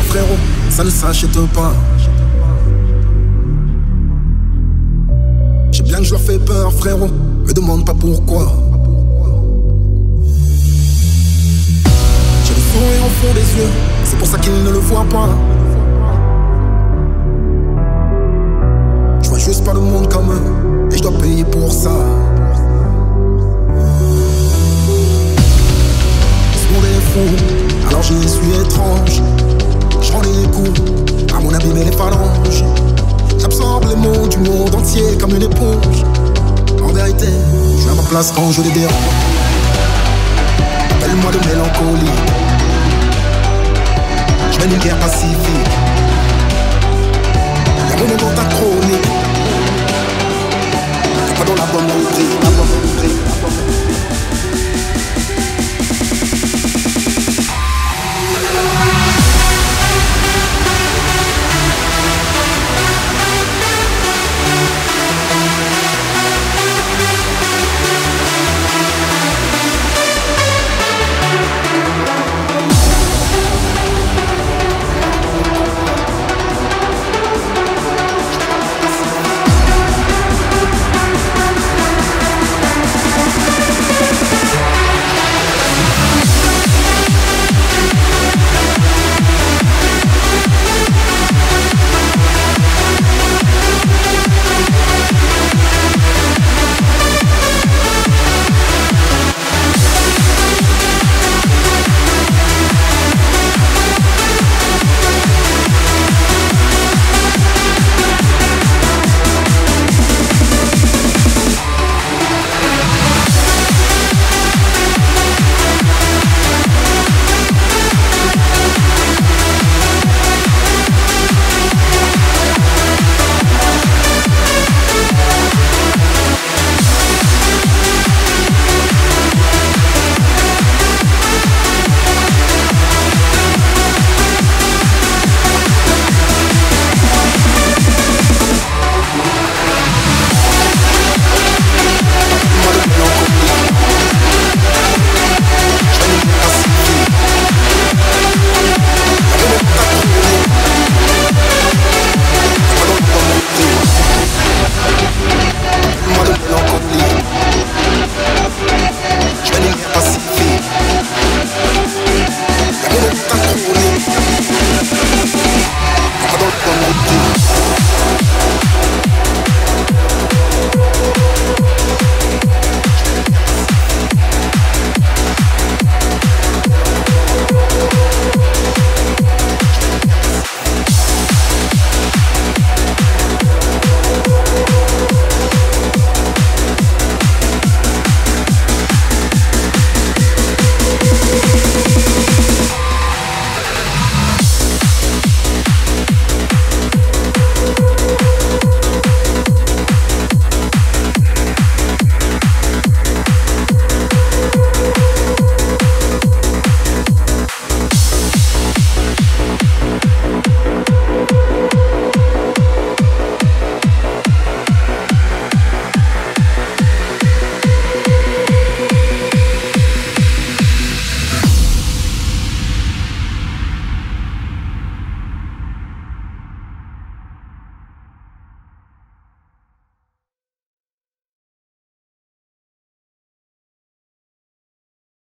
peur frérot, ça ne s'achète pas. J'ai bien que je leur fais peur frérot, me demande pas pourquoi. J'ai le sourire au fond des yeux, c'est pour ça qu'ils ne le voient pas. Je vois juste pas le monde comme eux, et je dois payer pour ça. Ce monde est fou, alors j'y suis étrange. Je rends les coups à mon abîme et les phalanges. J'absorbe les mots du monde entier comme une éponge. En vérité, je suis à ma place quand je les dérange. Appelle-moi de mélancolie. Je mène une guerre pacifique. Y'a mon monde accro.